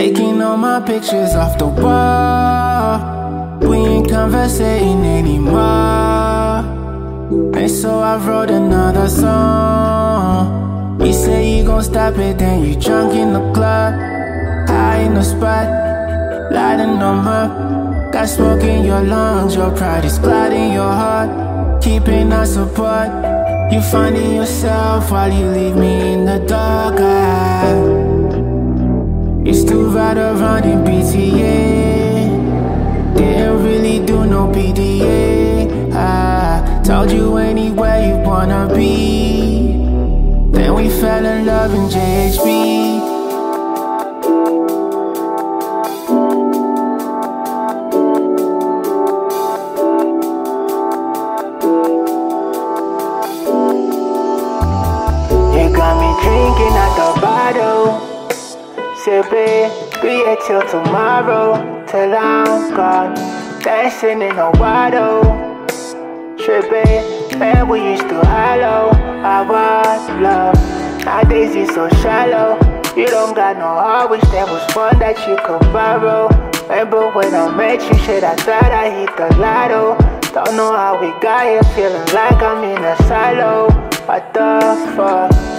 Taking all my pictures off the wall. We ain't conversating anymore. And so I wrote another song. You say you gon' stop it, then you drunk in the club. High in the spot, lighting them up. Got smoke in your lungs, your pride is clouding your heart. Keeping us apart, you finding yourself while you leave me in the dark. Used to ride around in BTA, didn't really do no PDA. I told you anywhere you wanna be, then we fell in love in JHB. You got me drinking at the bottle, sipping, be here till tomorrow, till I'm gone, dancing in the water, tripping, man, we used to hollow our love. Nowadays it's so shallow, you don't got no heart, wish there was fun that you could borrow. Remember when I met you, shit, I thought I hit the lotto. Don't know how we got here, feeling like I'm in a silo. What the fuck?